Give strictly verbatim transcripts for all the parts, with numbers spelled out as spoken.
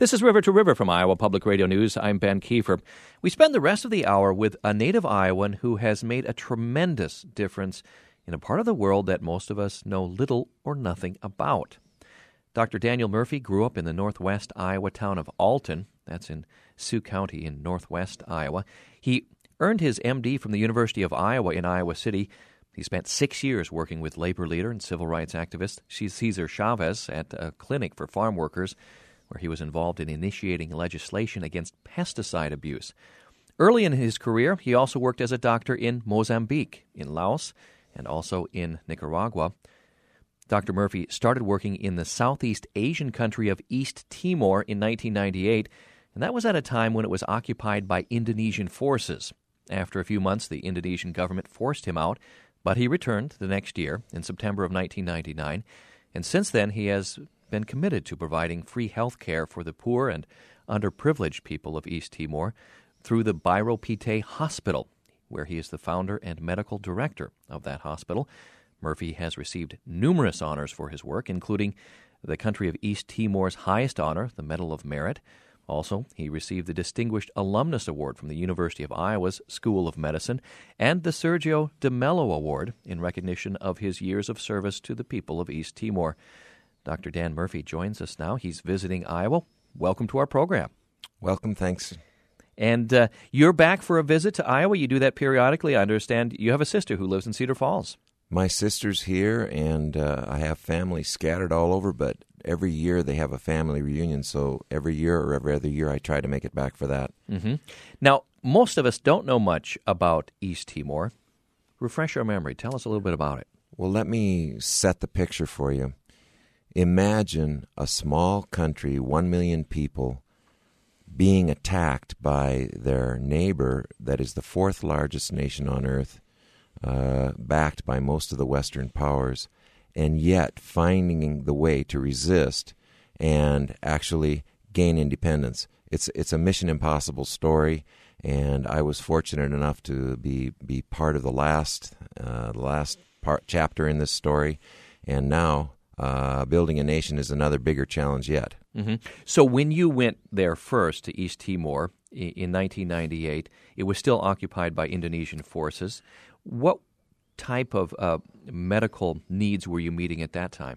This is River to River from Iowa Public Radio News. I'm Ben Kiefer. We spend the rest of the hour with a native Iowan who has made a tremendous difference in a part of the world that most of us know little or nothing about. Doctor Daniel Murphy grew up in the northwest Iowa town of Alton. That's in Sioux County in northwest Iowa. He earned his M D from the University of Iowa in Iowa City. He spent six years working with labor leader and civil rights activist Cesar Chavez at a clinic for farm workers, where he was involved in initiating legislation against pesticide abuse. Early in his career, he also worked as a doctor in Mozambique, in Laos, and also in Nicaragua. Doctor Murphy started working in the Southeast Asian country of East Timor in nineteen ninety-eight, and that was at a time when it was occupied by Indonesian forces. After a few months, the Indonesian government forced him out, but he returned the next year, in September of nineteen ninety-nine, and since then he has been committed to providing free health care for the poor and underprivileged people of East Timor through the Bairo Pite Hospital, where he is the founder and medical director of that hospital. Murphy has received numerous honors for his work, including the country of East Timor's highest honor, the Medal of Merit. Also, he received the Distinguished Alumnus Award from the University of Iowa's School of Medicine and the Sergio de Mello Award in recognition of his years of service to the people of East Timor. Doctor Dan Murphy joins us now. He's visiting Iowa. Welcome to our program. Welcome, thanks. And uh, you're back for a visit to Iowa. You do that periodically. I understand you have a sister who lives in Cedar Falls. My sister's here, and uh, I have family scattered all over, but every year they have a family reunion, so every year or every other year I try to make it back for that. Mm-hmm. Now, most of us don't know much about East Timor. Refresh our memory. Tell us a little bit about it. Well, let me set the picture for you. Imagine a small country, one million people, being attacked by their neighbor that is the fourth largest nation on earth, uh, backed by most of the Western powers, and yet finding the way to resist and actually gain independence. It's it's a mission impossible story, and I was fortunate enough to be be part of the last uh, the last part chapter in this story, and now uh, building a nation is another bigger challenge yet. Mm-hmm. So when you went there first to East Timor in nineteen ninety-eight, it was still occupied by Indonesian forces. What type of uh, medical needs were you meeting at that time?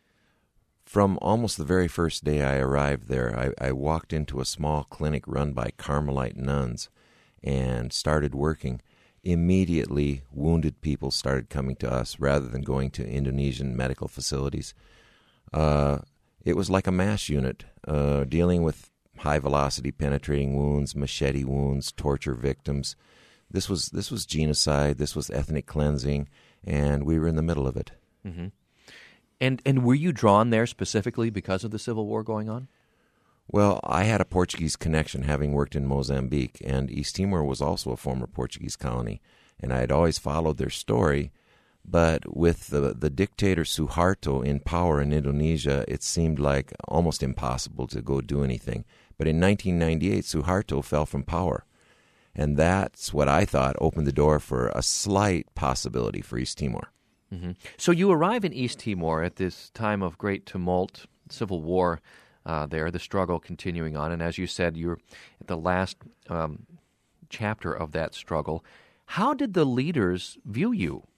From almost the very first day I arrived there, I, I walked into a small clinic run by Carmelite nuns and started working. Immediately, wounded people started coming to us rather than going to Indonesian medical facilities. Uh, it was like a MASH unit, uh, dealing with high-velocity penetrating wounds, machete wounds, torture victims. This was this was genocide, this was ethnic cleansing, and we were in the middle of it. Mm-hmm. And and were you drawn there specifically because of the Civil War going on? Well, I had a Portuguese connection having worked in Mozambique, and East Timor was also a former Portuguese colony, and I had always followed their story, but with the, the dictator Suharto in power in Indonesia, it seemed like almost impossible to go do anything. But in nineteen ninety-eight, Suharto fell from power. And that's what I thought opened the door for a slight possibility for East Timor. Mm-hmm. So you arrive in East Timor at this time of great tumult, civil war uh, there, the struggle continuing on. And as you said, you're at the last um, chapter of that struggle. How did the leaders view you?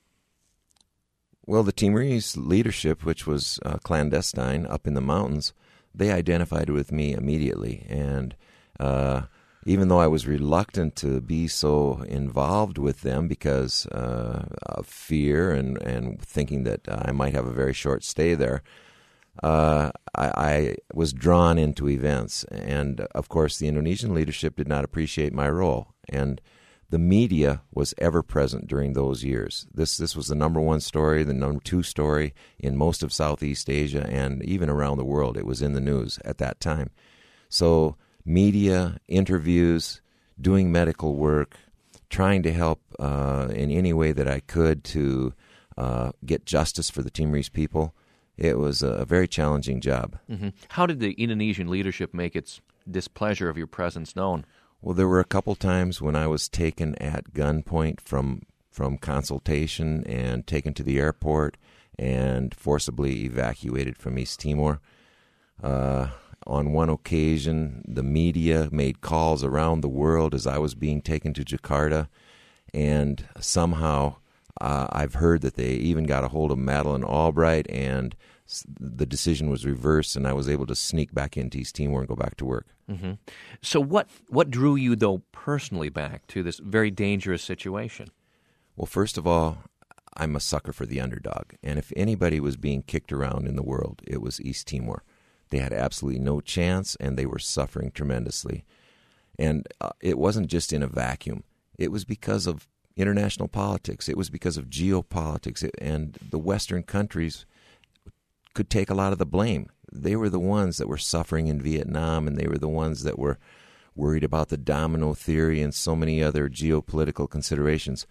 Well, the Timorese leadership, which was uh, clandestine up in the mountains, they identified with me immediately. And uh even though I was reluctant to be so involved with them because uh, of fear and, and thinking that I might have a very short stay there, uh, I, I was drawn into events. And, of course, the Indonesian leadership did not appreciate my role. And the media was ever present during those years. This, this was the number one story, the number two story in most of Southeast Asia, and even around the world. It was in the news at that time. So media, interviews, doing medical work, trying to help uh, in any way that I could to uh, get justice for the Timorese people. It was a very challenging job. Mm-hmm. How did the Indonesian leadership make its displeasure of your presence known? Well, there were a couple times when I was taken at gunpoint from from consultation and taken to the airport and forcibly evacuated from East Timor. Uh, on one occasion, the media made calls around the world as I was being taken to Jakarta, and somehow uh, I've heard that they even got a hold of Madeleine Albright, and the decision was reversed, and I was able to sneak back into East Timor and go back to work. Mm-hmm. So what, what drew you, though, personally back to this very dangerous situation? Well, first of all, I'm a sucker for the underdog, and if anybody was being kicked around in the world, it was East Timor. They had absolutely no chance, and they were suffering tremendously. And uh, it wasn't just in a vacuum. It was because of international politics. It was because of geopolitics, it, and the Western countries could take a lot of the blame. They were the ones that were suffering in Vietnam, and they were the ones that were worried about the domino theory and so many other geopolitical considerations.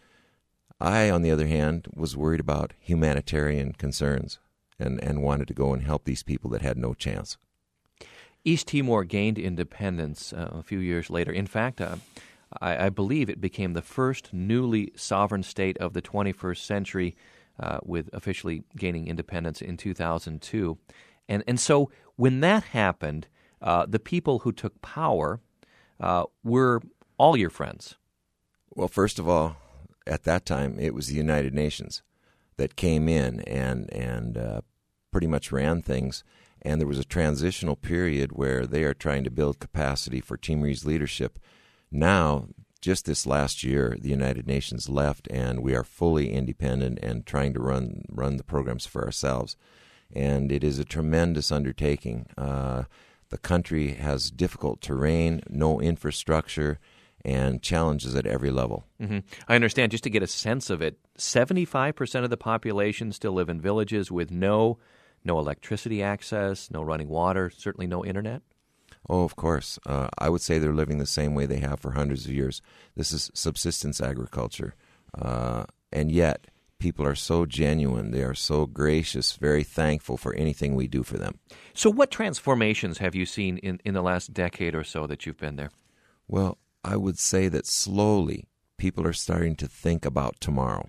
I, on the other hand, was worried about humanitarian concerns and, and wanted to go and help these people that had no chance. East Timor gained independence uh, a few years later. In fact, uh, I, I believe it became the first newly sovereign state of the twenty-first century, uh, with officially gaining independence in two thousand two. And, and so when that happened, uh, the people who took power uh, were all your friends. Well, first of all, at that time, it was the United Nations that came in and and uh, pretty much ran things. And there was a transitional period where they are trying to build capacity for Timorese leadership. Now, just this last year, the United Nations left, and we are fully independent and trying to run run the programs for ourselves. And it is a tremendous undertaking. Uh, the country has difficult terrain, no infrastructure, and challenges at every level. Mm-hmm. I understand, just to get a sense of it, seventy-five percent of the population still live in villages with no no electricity access, no running water, certainly no internet? Oh, of course. Uh, I would say they're living the same way they have for hundreds of years. This is subsistence agriculture. Uh, and yet, people are so genuine. They are so gracious, very thankful for anything we do for them. So what transformations have you seen in, in the last decade or so that you've been there? Well, I would say that slowly people are starting to think about tomorrow.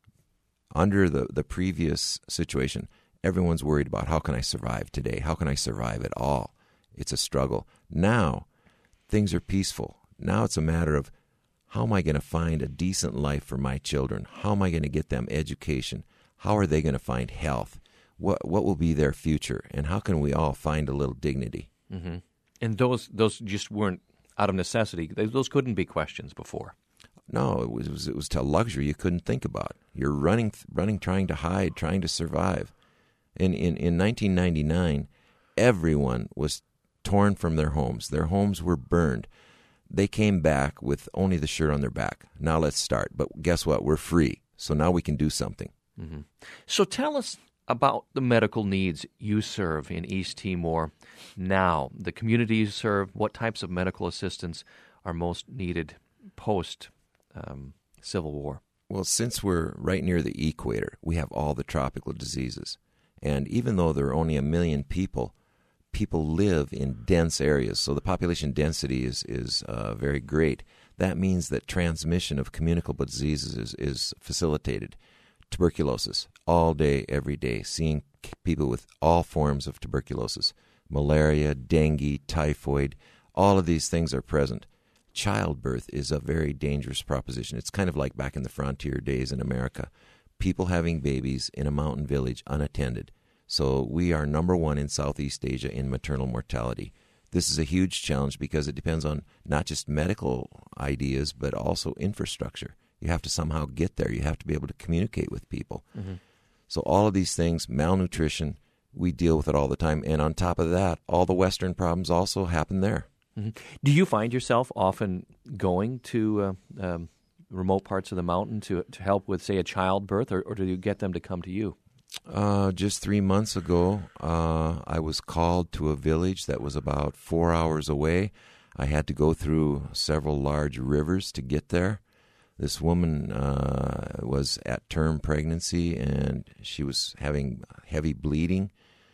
Under the, the previous situation, everyone's worried about how can I survive today? How can I survive at all? It's a struggle. Now, things are peaceful. Now it's a matter of how am I going to find a decent life for my children? How am I going to get them education? How are they going to find health? What what will be their future? And how can we all find a little dignity? Mm-hmm. And those those just weren't out of necessity. Those couldn't be questions before. No, it was, it was it was a luxury you couldn't think about. You're running, running, trying to hide, trying to survive. In in in nineteen ninety-nine, everyone was torn from their homes. Their homes were burned. They came back with only the shirt on their back. Now let's start. But guess what? We're free. So now we can do something. Mm-hmm. So tell us about the medical needs you serve in East Timor now, the community you serve, what types of medical assistance are most needed post um, Civil War? Well, since we're right near the equator, we have all the tropical diseases. And even though there are only a million people, people live in dense areas, so the population density is, is uh, very great. That means that transmission of communicable diseases is, is facilitated. Tuberculosis, all day, every day, seeing people with all forms of tuberculosis, malaria, dengue, typhoid, all of these things are present. Childbirth is a very dangerous proposition. It's kind of like back in the frontier days in America. People having babies in a mountain village unattended. So we are number one in Southeast Asia in maternal mortality. This is a huge challenge because it depends on not just medical ideas, but also infrastructure. You have to somehow get there. You have to be able to communicate with people. Mm-hmm. So all of these things, malnutrition, we deal with it all the time. And on top of that, all the Western problems also happen there. Mm-hmm. Do you find yourself often going to uh, um, remote parts of the mountain to to help with, say, a childbirth, or, or do you get them to come to you? Uh, just three months ago, uh, I was called to a village that was about four hours away. I had to go through several large rivers to get there. This woman uh, was at term pregnancy, and she was having heavy bleeding.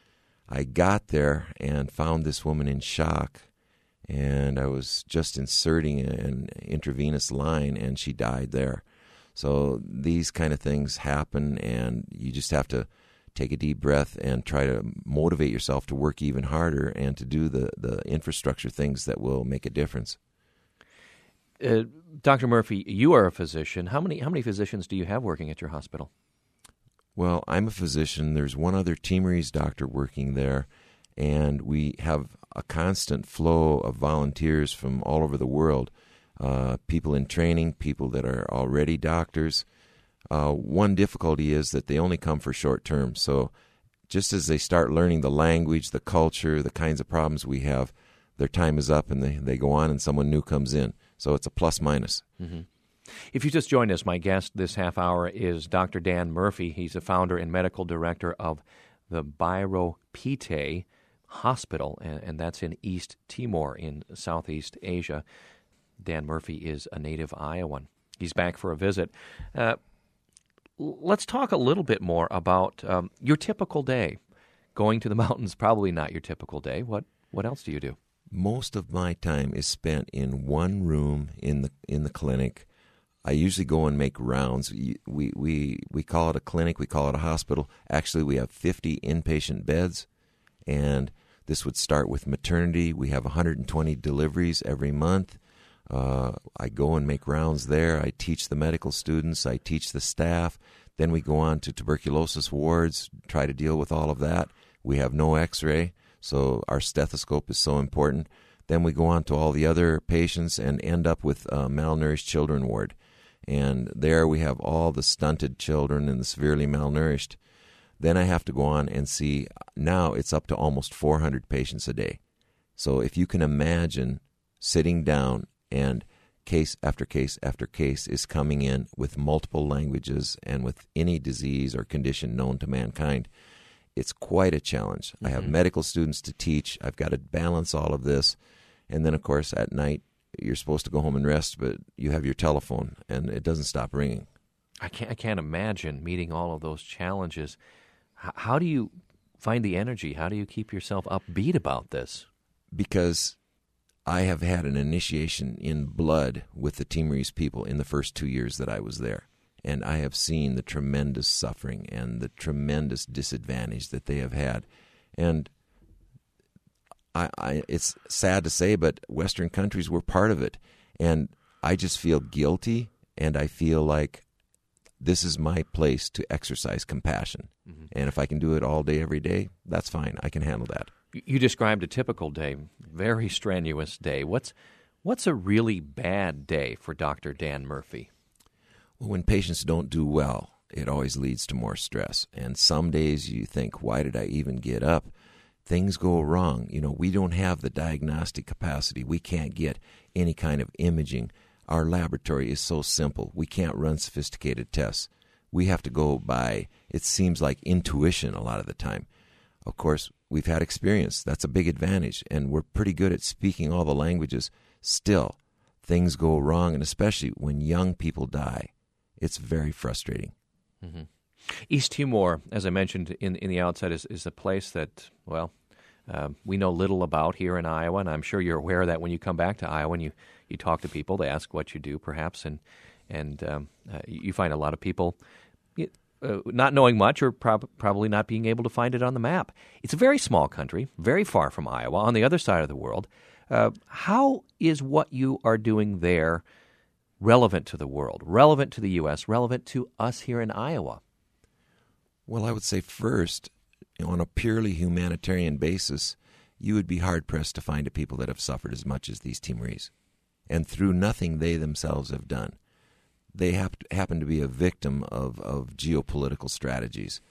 I got there and found this woman in shock, and I was just inserting an intravenous line, and she died there. So these kind of things happen, and you just have to take a deep breath and try to motivate yourself to work even harder and to do the, the infrastructure things that will make a difference. Uh, Doctor Murphy, you are a physician. How many how many physicians do you have working at your hospital? Well, I'm a physician. There's one other Timorese doctor working there, and we have a constant flow of volunteers from all over the world, uh, people in training, people that are already doctors. Uh, one difficulty is that they only come for short term. So just as they start learning the language, the culture, the kinds of problems we have, their time is up and they, they go on and someone new comes in. So it's a plus minus. Mm-hmm. If you just joined us, my guest this half hour is Doctor Dan Murphy. He's the founder and medical director of the Bairo Pite Hospital, and, and that's in East Timor in Southeast Asia. Dan Murphy is a native Iowan. He's back for a visit. Uh, let's talk a little bit more about um, your typical day. Going to the mountains, probably not your typical day. What what else do you do? Most of my time is spent in one room in the in the clinic. I usually go and make rounds. We, we we call it a clinic. We call it a hospital. Actually, we have fifty inpatient beds, and this would start with maternity. We have one hundred twenty deliveries every month. Uh, I go and make rounds there. I teach the medical students. I teach the staff. Then we go on to tuberculosis wards, try to deal with all of that. We have no x-ray, so our stethoscope is so important. Then we go on to all the other patients and end up with a malnourished children ward. And there we have all the stunted children and the severely malnourished. Then I have to go on and see, now it's up to almost four hundred patients a day. So if you can imagine sitting down and case after case after case is coming in with multiple languages and with any disease or condition known to mankind, it's quite a challenge. Mm-hmm. I have medical students to teach. I've got to balance all of this. And then, of course, at night, you're supposed to go home and rest, but you have your telephone, and it doesn't stop ringing. I can't, I can't imagine meeting all of those challenges. H- how do you find the energy? How do you keep yourself upbeat about this? Because I have had an initiation in blood with the Timorese people in the first two years that I was there, and I have seen the tremendous suffering and the tremendous disadvantage that they have had. And I, I, it's sad to say, but Western countries were part of it. And I just feel guilty, and I feel like this is my place to exercise compassion. Mm-hmm. And if I can do it all day, every day, that's fine. I can handle that. You described a typical day, very strenuous day. What's what's a really bad day for Doctor Dan Murphy? Well, when patients don't do well, it always leads to more stress. And some days you think, why did I even get up? Things go wrong. You know, we don't have the diagnostic capacity. We can't get any kind of imaging. Our laboratory is so simple. We can't run sophisticated tests. We have to go by, it seems like, intuition a lot of the time. Of course, we've had experience. That's a big advantage, and we're pretty good at speaking all the languages. Still, things go wrong, and especially when young people die, it's very frustrating. Mm-hmm. East Timor, as I mentioned in in the outset, is, is a place that, well, uh, we know little about here in Iowa, and I'm sure you're aware of that when you come back to Iowa and you, you talk to people, they ask what you do, perhaps, and and um, uh, you find a lot of people uh, not knowing much or prob- probably not being able to find it on the map. It's a very small country, very far from Iowa, on the other side of the world. Uh, how is what you are doing there relevant to the world, relevant to the U S, relevant to us here in Iowa? Well, I would say first, on a purely humanitarian basis, you would be hard-pressed to find a people that have suffered as much as these Timorese. And through nothing they themselves have done. They have to, happen to be a victim of, of geopolitical strategies.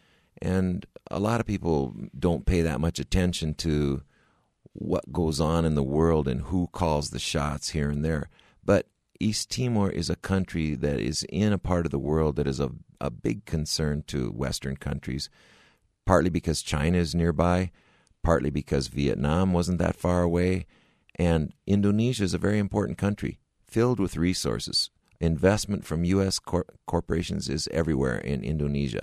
And a lot of people don't pay that much attention to what goes on in the world and who calls the shots here and there. But East Timor is a country that is in a part of the world that is a, a big concern to Western countries, partly because China is nearby, partly because Vietnam wasn't that far away, and Indonesia is a very important country, filled with resources. Investment from U S cor- corporations is everywhere in Indonesia.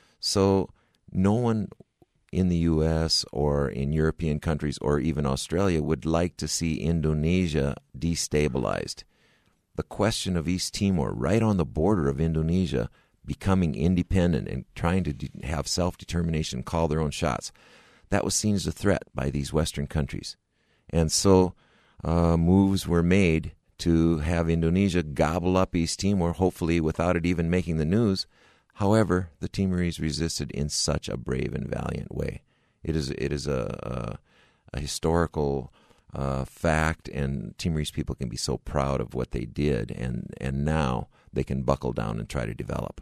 So no one in the U S or in European countries or even Australia would like to see Indonesia destabilized. The question of East Timor, right on the border of Indonesia, becoming independent and trying to de- have self-determination, call their own shots. That was seen as a threat by these Western countries. And so uh, moves were made to have Indonesia gobble up East Timor, hopefully without it even making the news. However, the Timorese resisted in such a brave and valiant way. It is it is a, a, a historical uh, fact, and Timorese people can be so proud of what they did, and, and now they can buckle down and try to develop.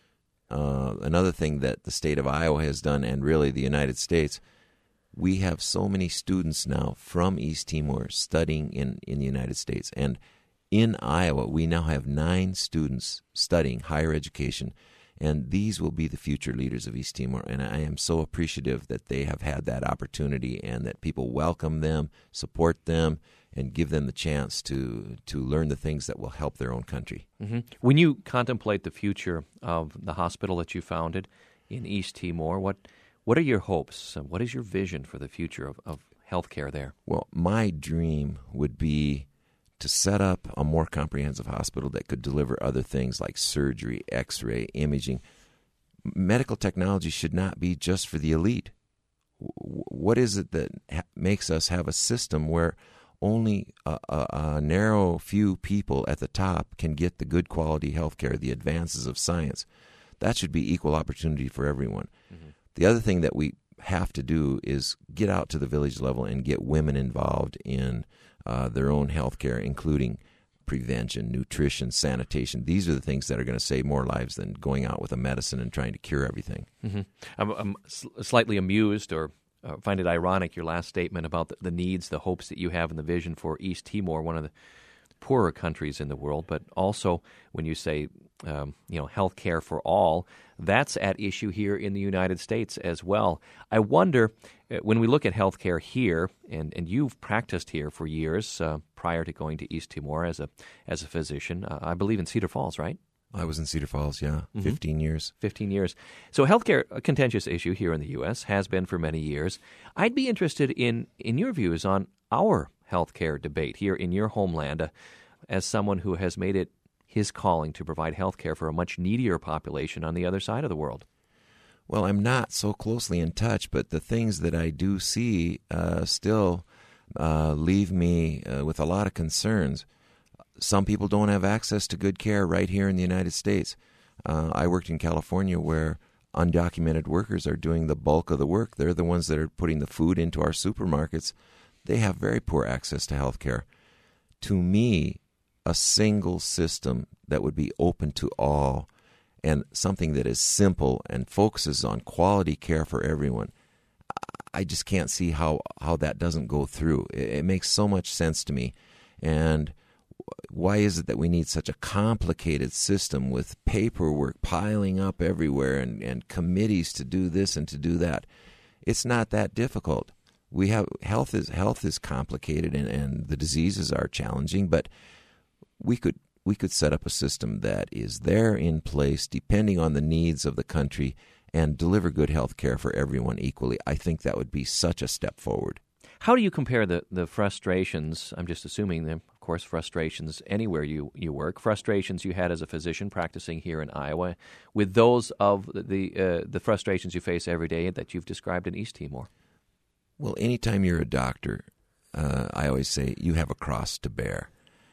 Uh, another thing that the state of Iowa has done, and really the United States, we have so many students now from East Timor studying in, in the United States. And in Iowa, we now have nine students studying higher education, and these will be the future leaders of East Timor. And I am so appreciative that they have had that opportunity and that people welcome them, support them, and give them the chance to, to learn the things that will help their own country. Mm-hmm. When you contemplate the future of the hospital that you founded in East Timor, what what are your hopes? What is your vision for the future of, of healthcare there? Well, my dream would be to set up a more comprehensive hospital that could deliver other things like surgery, x-ray, imaging. Medical technology should not be just for the elite. What is it that ha- makes us have a system where only a, a, a narrow few people at the top can get the good quality health care, the advances of science? That should be equal opportunity for everyone. Mm-hmm. The other thing that we have to do is get out to the village level and get women involved in uh, their own health care, including prevention, nutrition, sanitation. These are the things that are going to save more lives than going out with a medicine and trying to cure everything. Mm-hmm. I'm, I'm slightly amused or uh, find it ironic, your last statement about the, the needs, the hopes that you have and the vision for East Timor, one of the poorer countries in the world, but also when you say, um, you know, health care for all, that's at issue here in the United States as well. I wonder, uh, when we look at health care here, and, and you've practiced here for years uh, prior to going to East Timor as a as a physician, uh, I believe in Cedar Falls, right? I was in Cedar Falls, yeah, mm-hmm. fifteen years. fifteen years. So healthcare, a contentious issue here in the U S, has been for many years. I'd be interested in, in your views on our healthcare debate here in your homeland, uh, as someone who has made it his calling to provide healthcare for a much needier population on the other side of the world. Well, I'm not so closely in touch, but the things that I do see uh, still uh, leave me uh, with a lot of concerns. Some people don't have access to good care right here in the United States. Uh, I worked in California where undocumented workers are doing the bulk of the work. They're the ones that are putting the food into our supermarkets. They have very poor access to health care. To me, a single system that would be open to all and something that is simple and focuses on quality care for everyone, I just can't see how, how that doesn't go through. It, it makes so much sense to me. And why is it that we need such a complicated system with paperwork piling up everywhere and, and committees to do this and to do that? It's not that difficult. We have health is health is complicated and, and the diseases are challenging, but we could we could set up a system that is there in place depending on the needs of the country and deliver good health care for everyone equally. I think that would be such a step forward. How do you compare the, the frustrations, I'm just assuming, of course, frustrations anywhere you, you work, frustrations you had as a physician practicing here in Iowa, with those of the uh, the frustrations you face every day that you've described in East Timor? Well, anytime you're a doctor, uh, I always say you have a cross to bear.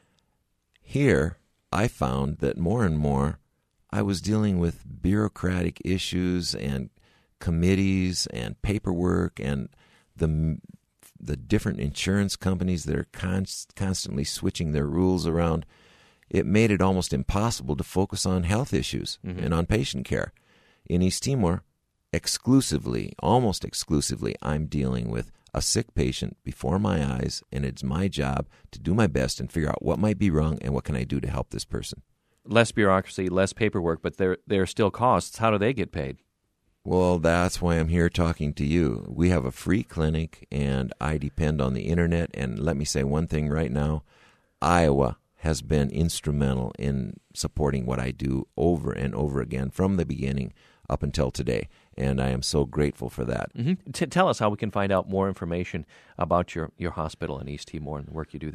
Here, I found that more and more I was dealing with bureaucratic issues and committees and paperwork and the the different insurance companies that are const- constantly switching their rules around. It made it almost impossible to focus on health issues mm-hmm. and on patient care. In East Timor, exclusively, almost exclusively, I'm dealing with a sick patient before my eyes, and it's my job to do my best and figure out what might be wrong and what can I do to help this person. Less bureaucracy, less paperwork, but there there are still costs. How do they get paid? Well, that's why I'm here talking to you. We have a free clinic, and I depend on the internet. And let me say one thing right now. Iowa has been instrumental in supporting what I do over and over again from the beginning up until today, and I am so grateful for that. Mm-hmm. T- tell us how we can find out more information about your, your hospital in East Timor and the work you do there.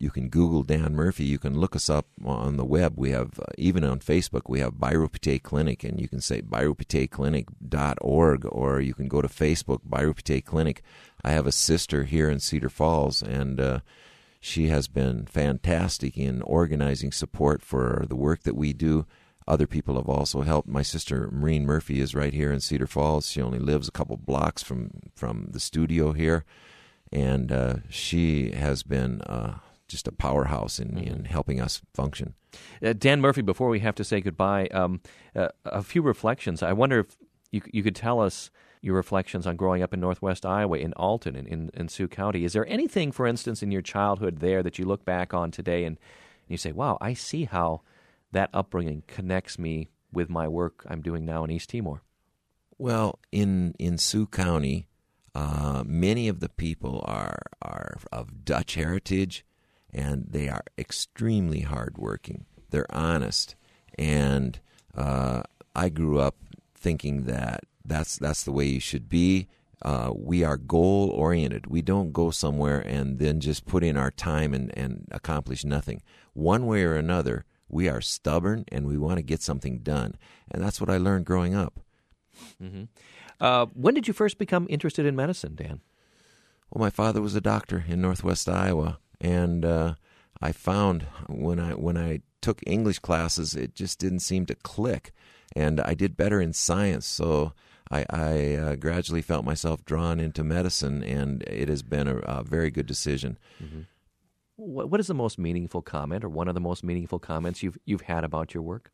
You can Google Dan Murphy. You can look us up on the web. We have, uh, even on Facebook, we have Byron Pate Clinic, and you can say byron pate clinic dot org, or you can go to Facebook, Byron Pate Clinic. I have a sister here in Cedar Falls, and uh, she has been fantastic in organizing support for the work that we do. Other people have also helped. My sister, Maureen Murphy, is right here in Cedar Falls. She only lives a couple blocks from, from the studio here, and uh, she has been uh, just a powerhouse in, mm-hmm. in helping us function. Uh, Dan Murphy, before we have to say goodbye, um, uh, a few reflections. I wonder if you, you could tell us your reflections on growing up in northwest Iowa, in Alton, in, in, in Sioux County. Is there anything, for instance, in your childhood there that you look back on today and, and you say, wow, I see how that upbringing connects me with my work I'm doing now in East Timor? Well, in in Sioux County, uh, many of the people are are of Dutch heritage, and they are extremely hardworking. They're honest, and uh, I grew up thinking that that's that's the way you should be. Uh, we are goal oriented. We don't go somewhere and then just put in our time and, and accomplish nothing. One way or another, we are stubborn, and we want to get something done. And that's what I learned growing up. Mm-hmm. Uh, when did you first become interested in medicine, Dan? Well, my father was a doctor in northwest Iowa, and uh, I found when I when I took English classes, it just didn't seem to click. And I did better in science, so I, I uh, gradually felt myself drawn into medicine, and it has been a, a very good decision. Mm-hmm. What is the most meaningful comment, or one of the most meaningful comments you've you've had about your work?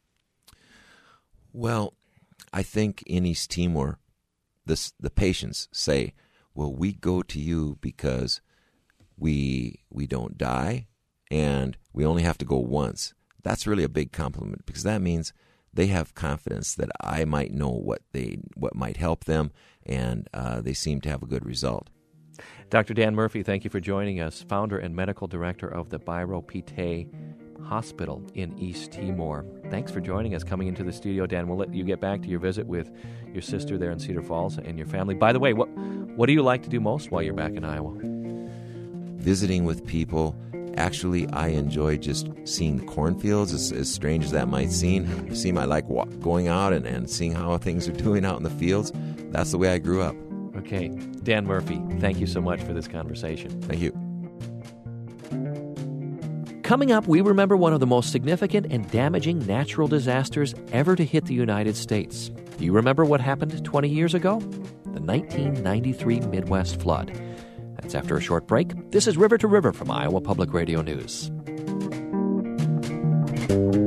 Well, I think in East Timor, this, the patients say, well, we go to you because we we don't die, and we only have to go once. That's really a big compliment, because that means they have confidence that I might know what they what might help them, and uh, they seem to have a good result. Doctor Dan Murphy, thank you for joining us, founder and medical director of the Byron Pate Hospital in East Timor. Thanks for joining us, coming into the studio, Dan. We'll let you get back to your visit with your sister there in Cedar Falls and your family. By the way, what what do you like to do most while you're back in Iowa? Visiting with people. Actually, I enjoy just seeing the cornfields, as, as strange as that might seem. seem I like walk, going out and, and seeing how things are doing out in the fields. That's the way I grew up. Okay. Dan Murphy, thank you so much for this conversation. Thank you. Coming up, we remember one of the most significant and damaging natural disasters ever to hit the United States. Do you remember what happened twenty years ago? The nineteen ninety-three Midwest flood. That's after a short break. This is River to River from Iowa Public Radio News.